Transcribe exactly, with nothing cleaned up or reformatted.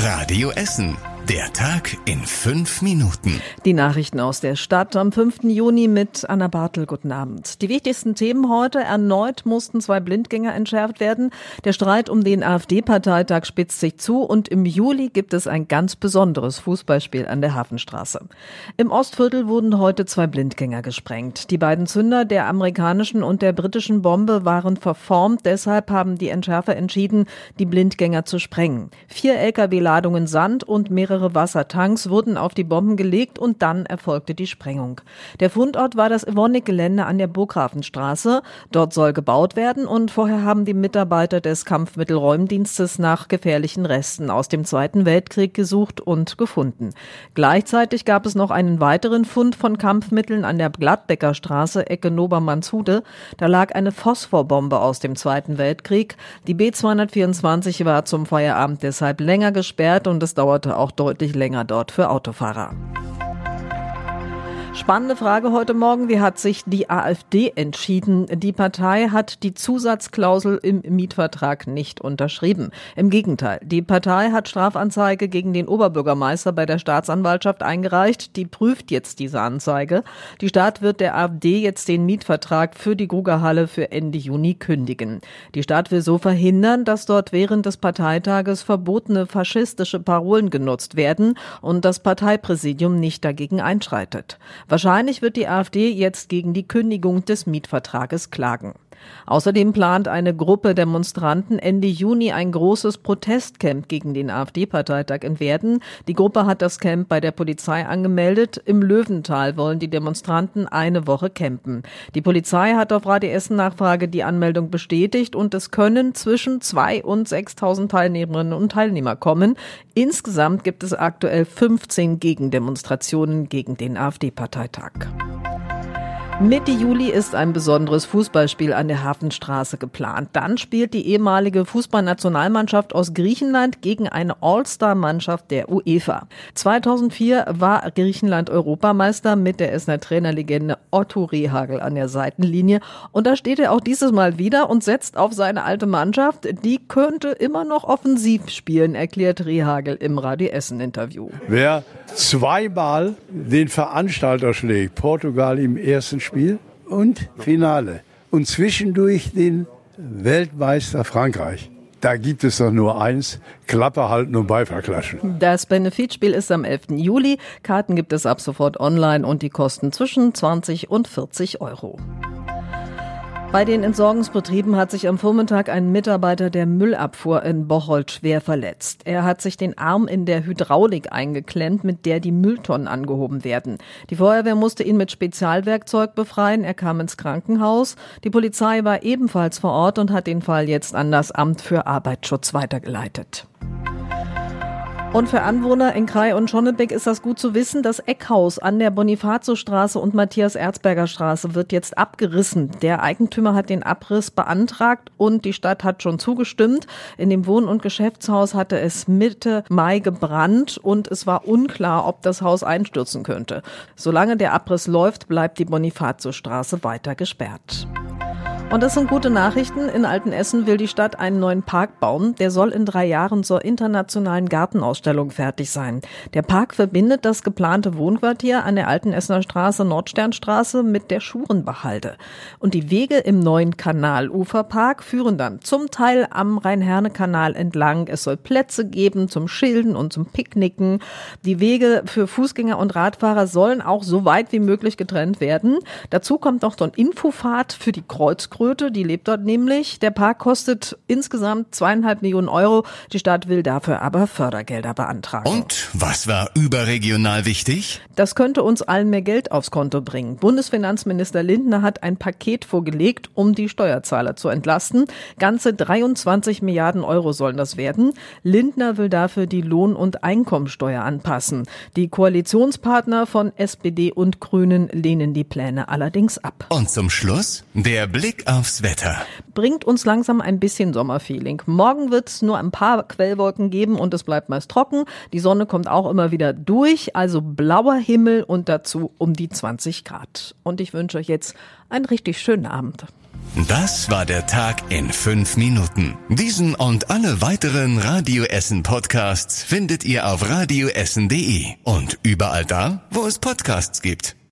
Radio Essen. Der Tag in fünf Minuten. Die Nachrichten aus der Stadt am fünften Juni mit Anna Bartel. Guten Abend. Die wichtigsten Themen heute. Erneut mussten zwei Blindgänger entschärft werden. Der Streit um den AfD-Parteitag spitzt sich zu und im Juli gibt es ein ganz besonderes Fußballspiel an der Hafenstraße. Im Ostviertel wurden heute zwei Blindgänger gesprengt. Die beiden Zünder der amerikanischen und der britischen Bombe waren verformt. Deshalb haben die Entschärfer entschieden, die Blindgänger zu sprengen. Vier L K W-Ladungen Sand und mehrere Wassertanks wurden auf die Bomben gelegt und dann erfolgte die Sprengung. Der Fundort war das Evonik-Gelände an der Burghafenstraße. Dort soll gebaut werden und vorher haben die Mitarbeiter des Kampfmittelräumdienstes nach gefährlichen Resten aus dem Zweiten Weltkrieg gesucht und gefunden. Gleichzeitig gab es noch einen weiteren Fund von Kampfmitteln an der Gladbecker Straße, Ecke Nobermannshude. Da lag eine Phosphorbombe aus dem Zweiten Weltkrieg. Die B zweihundertvierundzwanzig war zum Feierabend deshalb länger gesperrt und es dauerte auch deutlich länger dort für Autofahrer. Spannende Frage heute Morgen. Wie hat sich die AfD entschieden? Die Partei hat die Zusatzklausel im Mietvertrag nicht unterschrieben. Im Gegenteil, die Partei hat Strafanzeige gegen den Oberbürgermeister bei der Staatsanwaltschaft eingereicht. Die prüft jetzt diese Anzeige. Die Stadt wird der AfD jetzt den Mietvertrag für die Grugerhalle für Ende Juni kündigen. Die Stadt will so verhindern, dass dort während des Parteitages verbotene faschistische Parolen genutzt werden und das Parteipräsidium nicht dagegen einschreitet. Wahrscheinlich wird die AfD jetzt gegen die Kündigung des Mietvertrages klagen. Außerdem plant eine Gruppe Demonstranten Ende Juni ein großes Protestcamp gegen den AfD-Parteitag in Werden. Die Gruppe hat das Camp bei der Polizei angemeldet. Im Löwental wollen die Demonstranten eine Woche campen. Die Polizei hat auf Radio Essen Nachfrage die Anmeldung bestätigt und es können zwischen zweitausend und sechstausend Teilnehmerinnen und Teilnehmer kommen. Insgesamt gibt es aktuell fünfzehn Gegendemonstrationen gegen den AfD-Parteitag. Mitte Juli ist ein besonderes Fußballspiel an der Hafenstraße geplant. Dann spielt die ehemalige Fußballnationalmannschaft aus Griechenland gegen eine All-Star-Mannschaft der UEFA. zweitausendvier war Griechenland Europameister mit der Essener Trainerlegende Otto Rehhagel an der Seitenlinie. Und da steht er auch dieses Mal wieder und setzt auf seine alte Mannschaft. Die könnte immer noch offensiv spielen, erklärt Rehhagel im Radio Essen-Interview. Wer zweimal den Veranstalter schlägt, Portugal im ersten Spiel und Finale und zwischendurch den Weltmeister Frankreich. Da gibt es doch nur eins, Klappe halten und Beifall klatschen. Das Benefizspiel ist am elften Juli. Karten gibt es ab sofort online und die kosten zwischen zwanzig und vierzig Euro. Bei den Entsorgungsbetrieben hat sich am Vormittag ein Mitarbeiter der Müllabfuhr in Bocholt schwer verletzt. Er hat sich den Arm in der Hydraulik eingeklemmt, mit der die Mülltonnen angehoben werden. Die Feuerwehr musste ihn mit Spezialwerkzeug befreien. Er kam ins Krankenhaus. Die Polizei war ebenfalls vor Ort und hat den Fall jetzt an das Amt für Arbeitsschutz weitergeleitet. Und für Anwohner in Krai und Schonnebeck ist das gut zu wissen, das Eckhaus an der Bonifatiusstraße und Matthias-Erzberger-Straße wird jetzt abgerissen. Der Eigentümer hat den Abriss beantragt und die Stadt hat schon zugestimmt. In dem Wohn- und Geschäftshaus hatte es Mitte Mai gebrannt und es war unklar, ob das Haus einstürzen könnte. Solange der Abriss läuft, bleibt die Bonifatiusstraße weiter gesperrt. Und das sind gute Nachrichten. In Altenessen will die Stadt einen neuen Park bauen. Der soll in drei Jahren zur internationalen Gartenausstellung fertig sein. Der Park verbindet das geplante Wohnquartier an der Altenessener Straße, Nordsternstraße, mit der Schurenbachhalde. Und die Wege im neuen Kanaluferpark führen dann zum Teil am Rhein-Herne-Kanal entlang. Es soll Plätze geben zum Schilden und zum Picknicken. Die Wege für Fußgänger und Radfahrer sollen auch so weit wie möglich getrennt werden. Dazu kommt noch so ein Infofahrt für die Kreuzkröte. Die lebt dort nämlich. Der Park kostet insgesamt zweieinhalb Millionen Euro. Die Stadt will dafür aber Fördergelder beantragen. Und was war überregional wichtig? Das könnte uns allen mehr Geld aufs Konto bringen. Bundesfinanzminister Lindner hat ein Paket vorgelegt, um die Steuerzahler zu entlasten. Ganze dreiundzwanzig Milliarden Euro sollen das werden. Lindner will dafür die Lohn- und Einkommensteuer anpassen. Die Koalitionspartner von S P D und Grünen lehnen die Pläne allerdings ab. Und zum Schluss der Blick Blick aufs Wetter. Bringt uns langsam ein bisschen Sommerfeeling. Morgen wird es nur ein paar Quellwolken geben und es bleibt meist trocken. Die Sonne kommt auch immer wieder durch, also blauer Himmel und dazu um die zwanzig Grad. Und ich wünsche euch jetzt einen richtig schönen Abend. Das war der Tag in fünf Minuten. Diesen und alle weiteren Radio Essen Podcasts findet ihr auf radioessen punkt de und überall da, wo es Podcasts gibt.